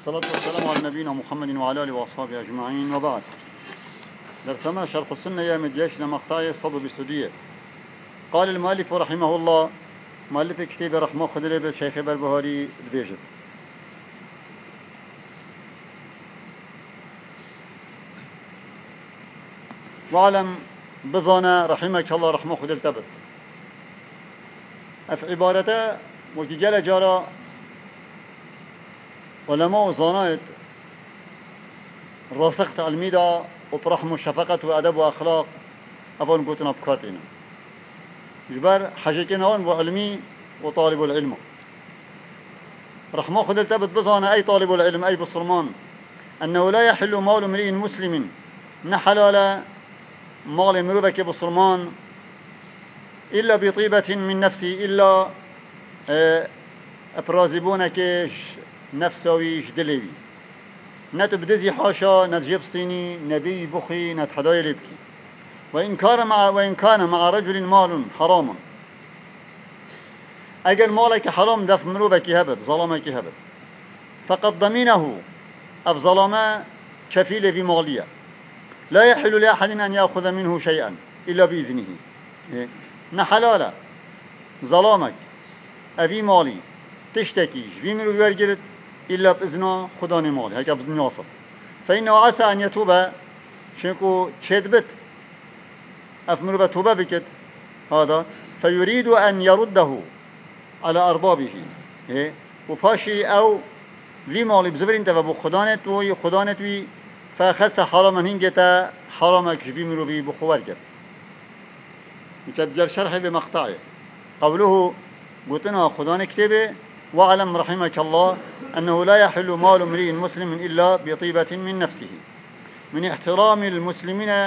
الصلاة والسلام على نبينا محمد وعلى آله وأصحابه أجمعين وبعد. درسنا شرح السنة يا مديش لمقطع صدو بالسودية. قال المؤلف رحمه الله، مؤلف كتاب رحمه خدري بالشيخ بربهاري دبيجت. وعلم بزانا رحمك الله رحمه خدر تبت. اف عبارته وكي جارا علماء وزانات راسخت علمي دا وبرحم وشفقة وأدب وأخلاق أبون قوتنا بكارتنا جبر حاجتنا هون وعلمي وطالب العلم رحمه خدل تبت بزانا أي طالب العلم أي بصرمان أنه لا يحل مال امرئ مسلم نحلال مال مروبك بصرمان إلا بطيبة من نفسي إلا أبرازبونك نفسوي جدلوي نتبدزي حاشا نتجبستيني نبي بخي نتحداي لبكي وإن كان مع رجل مال حرام أجل مالك حرام دف مروبك هبت ظلمك هبت فقد ضمينه أفظلما كفيل في مالية لا يحل لأحد أن يأخذ منه شيئا إلا بإذنه نحلالا ظلامك أبي مالي تشتكي في مروبي ورقلت إلا بإذن خداني مالي هكذا بدنيا وسط فإنه عسى أن يتوب شنكو تشدبت أفمر بتوبة بكت هذا فيريد أن يرده على أربابه وباشي أو في مالي بزبر انت ببو خدانت وي فأخذت حراما هنجتا حرامك في مروبي بخوار قرد يتبجر شرح بمقطعه قوله قلتنا خدان كتبه واعلم رحمك الله أنه لا يحل مال امرئ مسلم إلا بطيبة من نفسه من احترام المسلمين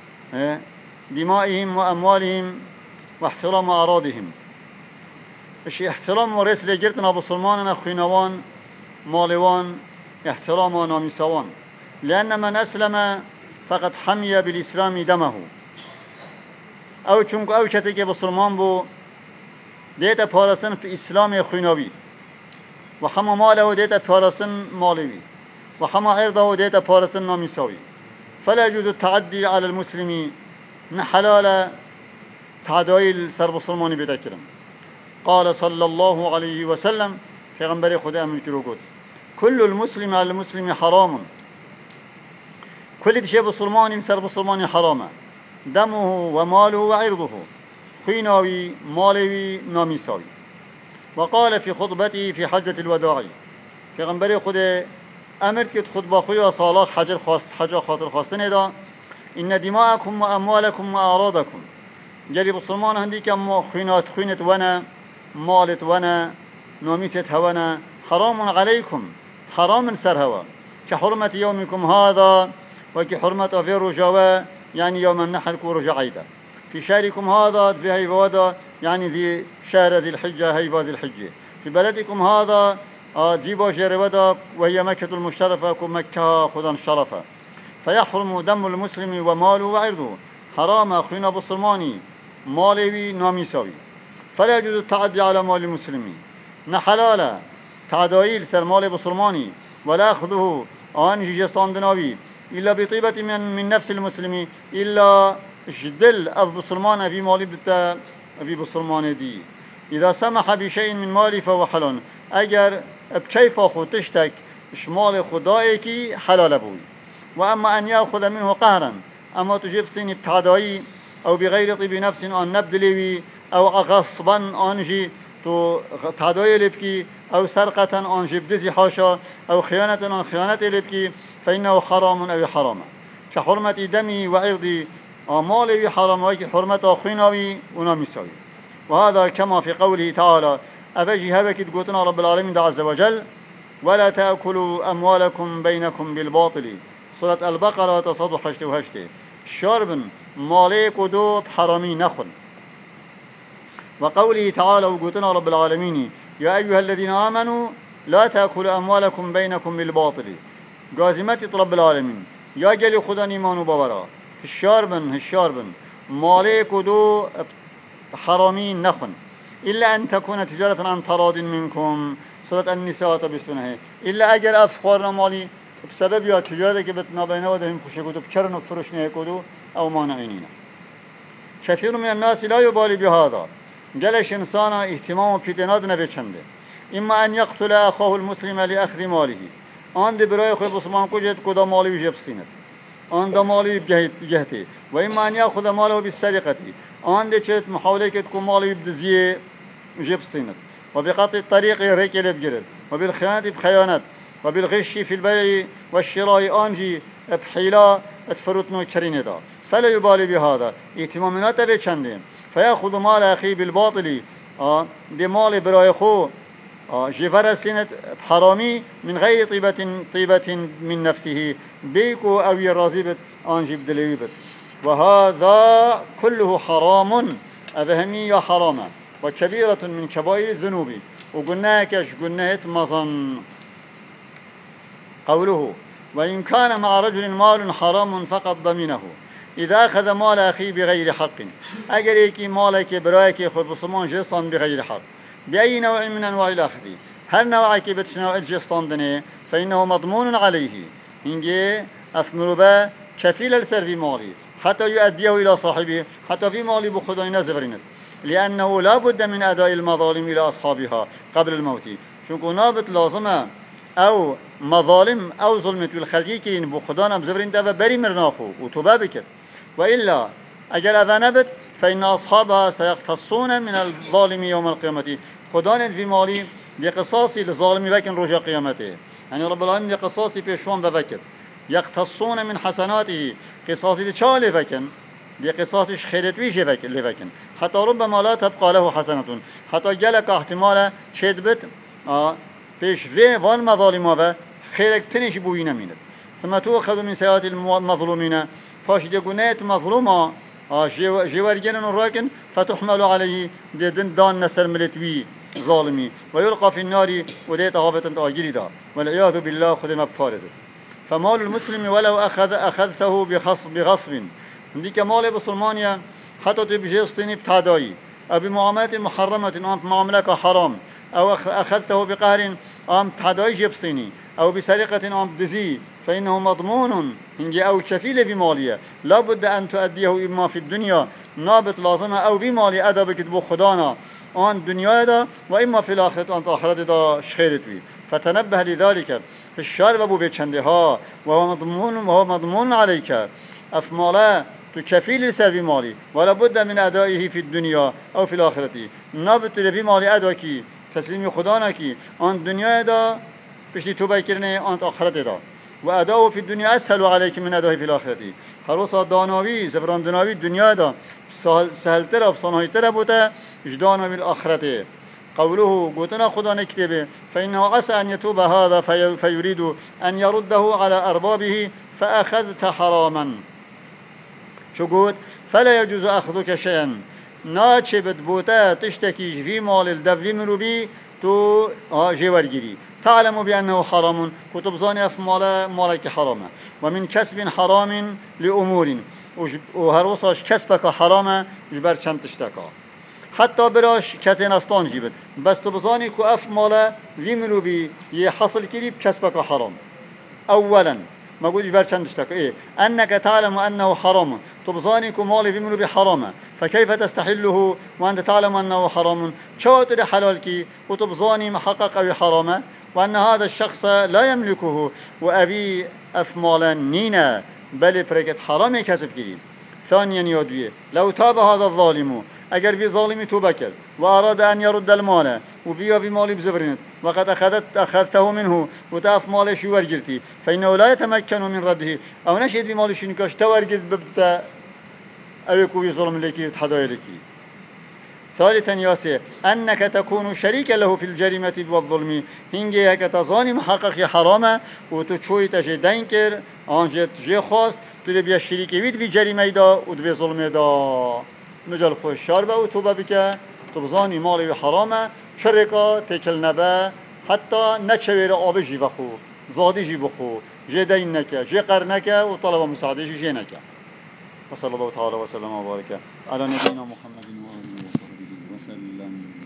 دمائهم وأموالهم واحترام أعراضهم إيش احترام ورئيس لجرتنا بسلمان خينوان مالوان احترام ناميسوان لأن من أسلم فقد حمي بالإسلام دمه أو چونك أو كسي که بسلمان بو ديتا پارستن في إسلام خينوي وحما ماله ديتا پارستن مالوي وحما عرضه ديتا پارستن ناميسوي فلا يجوز التعدي على المسلم نحلال تعدائل سر بسلماني بتكرم قال صلى الله عليه وسلم في غنبري خدا أمن كروكود كل المسلم على المسلم حرام كل شيء بسلمان سر بسلماني حرام دمه وماله وعرضه خيناوي مالوي ناميساوي وقال في خطبته في حجة الوداع في غنبري خدا أمرت كت خطبة خويا صالح حجر خاطر خواستن دا إن دماءكم وأموالكم وأعراضكم جري بسلمان هندي كم خينت وانا مالت وانا ناميست هوانا حرام عليكم حرام سر هوا كحرمة يومكم هذا وكحرمة في رجوا يعني يوم النحر كورجا عيدا في شهركم هذا في هيبودا يعني ذي شهر ذي الحجة هيبا ذي الحجة في بلدكم هذا جيبوا جربدا وهي مكة المشرفة كمكة خدا شرفة فيحرم دم المسلم وماله وعرضه حرام خينا بصرماني مالوي ناميساوي فلا يجوز التعدي على مال المسلمين نحلالا تعدايل سر مال بصرماني ولا أخذه آنجي جستاندناوي إلا بطيبة من نفس المسلمين إلا جدل أف بصرمان في مالي بدتا في بصرمان دي إذا سمح بشيء من مالي فهو حلال أجر بكيف أخذ تشتك شمال خدائك حلال أبوي وأما أن يأخذ منه قهرا أما تجيب صيني بتعدائي أو بغير طيب نفس أن نبدلوي أو غصبا أنجي تعدائي لبكي أو سرقة أنجي بدزي حاشا أو خيانة أن خيانة لبكي فإنه حرام أو حرام كحرمة دمي وعرضي مالي حرام وحرمة أخيناوي وناميساوي وهذا كما في قوله تعالى أبجي هبك تقولنا رب العالمين عز وجل ولا تأكلوا أموالكم بينكم بالباطل سورة البقرة تصدح حشت وهشت شرب مالك ودوب حرامي نخل وقوله تعالى وقولنا رب العالمين يا أيها الذين آمنوا لا تأكلوا أموالكم بينكم بالباطل قازمت رب العالمين يا جلي خدا إيمان وبورا هالشاربن مالك ودو حرامي نخن إلا أن تكون تجارة عن تراض منكم سورة النساء تبستونه إلا أجر أفخارنا مالي بسبب يا تجارة كبت نابينا ودهم خشكودو بكرن وفرش نيكودو أو مانعينينا. كثير من الناس لا يبالي بهذا. جلش إنسان اهتمام بيتناد نبيشنده. إما أن يقتل أخاه المسلم لأخذ ماله. عند براي خو مسلمان کو جت كدا مالي وجب سينت. عند مالي بجهته. وإما أن يأخذ ماله بالسرقة. عند جت محاولة كت كو مالي بدزيه وجب سينت. وبقطع الطريق ريكل بجرد. وبالخيانة بخيانات. وبالغش في البيع والشراء أنجي بحيلة تفرطنو كريندا. فلا يبالي بهذا اهتمامات بچنده فيأخذ مال أخي بالباطل دي مال براي خو جفر سنة حرامي من غير طيبة من نفسه بيكو أو يرازيبت أنجب دليبت وهذا كله حرام أبهمية حرامة وكبيرة من كبائر الذنوب وقلنا كش قلنا مظن قوله وإن كان مع رجل مال حرام فقد ضمنه إذا أخذ مال أخي بغير حق أجر إيكي مالك برايك خذ بصمان جسطان بغير حق بأي نوع من أنواع الأخذ هل نوعك بتشنوع الجسطان دني فإنه مضمون عليه إنجي أثمر با كفيل السر مالي حتى يؤديه إلى صاحبه حتى في مالي بخدين نزفرينت لأنه لا بد من أداء المظالم إلى أصحابها قبل الموت شنكو نابت لازمة أو مظالم أو ظلمة الخلقي كين بخدان بزفرين دابا بري مرناخو وتبابكت وإلا أجل أذا نبت فإن أصحابها سيقتصون من الظالم يوم القيامة خدان في مالي بقصاصي للظالم وكن رجع قيامته يعني رب العالمين بقصاصي بيشوان بفكر يقتصون من حسناته قصاصي تشالي فكن بقصاصش خيرت ويش لفكن حتى ربما لا تبقى له حسنة حتى جلك احتمال شدبت بيش في والمظالم خيرك تنش بوين منت ثم تؤخذ من سيئات المظلومين فاش جنات مظلومة جوارجين الراكن فتحمل عليه دان نسر ملتوي ظالمي ويلقى في النار وديت غابة أجردا والعياذ بالله خدم بفارزت فمال المسلم ولو أخذته بغصب عندك مال بسلمانيا حتى تبجيستني بتعداي أو بمعاملة محرمة معاملة حرام أو أخذته بقهر أم تعداي جبسيني أو بسرقة أم دزي فإنه مضمون إنجي أو كفيل بمالية لا بد أن تؤديه إما في الدنيا نابط لازمة أو بمالي أدى بكتبو خدانا آن دنيا دا وإما في الآخرة أن آخرة دا شخيرت بي فتنبه لذلك الشارب أبو بيتشندها وهو مضمون عليك أفمالا تكفيل السر بمالي ولا بد من أدائه في الدنيا أو في الآخرة نابط بمالي أداكي تسليم خدانكي آن دنيا دا بشي توبة كرنه أنت آخرة دا وأداؤه في الدنيا أسهل عليك من أدائه في الآخرة هروسا داناوي زبران دناوي الدنيا دا سهل ترى بصناعي ترى بوتا جدانا بالآخرة قوله قلتنا خدا نكتبه فإنه عسى أن يتوب هذا فيريد أن يرده على أربابه فأخذت حراما شو قلت فلا يجوز أخذك شيئا ناتشبت بوتا تشتكي في مال الدفي مروبي تو جوارجدي تعلم بأنه حرام كتب زاني في مالك حرامة ومن كسب حرام لأمور وهروساش كسبك حرامة جبر چند تشتكا حتى براش كسي نستان جيبت بس تبزاني كو اف مالا في ملوبي يحصل كريب كسبك حرام أولا ما قلت جبر چند تشتكا إيه أنك تعلم أنه حرام تبزاني كو مالي في ملوبي حرامة فكيف تستحله وأنت تعلم أنه حرام شاطر حلالك وتبزاني محقق أو حرامة وأن هذا الشخص لا يملكه وأبي أفمالا نينا بل بركة حرام كسب كريم ثانيا يدوي لو تاب هذا الظالم أجر في ظالم توبكر وأراد أن يرد المال وفي مال بزبرنت وقد أخذته منه وتأف مال شو ورجرتي فإنه لا يتمكن من رده أو نشهد بمال شنكاش تورجز ببدتا أو يكون ظلم لك تحضر لك ثالثا ياسي أنك تكون شريكا له في الجريمة والظلم هنجي هكا تظاني محقق حرامة وتشوي تجي دينكر أنجي تجي خاص تدبي الشريك ويد في جريمة دا ودبي ظلم دا نجل خوش شاربة وتوبة بك تبظاني مالي بحرامة شركة تكل نبا حتى نتشوير آب جي بخو زادي جي بخو جي دينك جي قرنك وطلب مساعدة جي جينك وصلى الله تعالى وسلم وبارك على نبينا محمد وآله وصحبه وسلم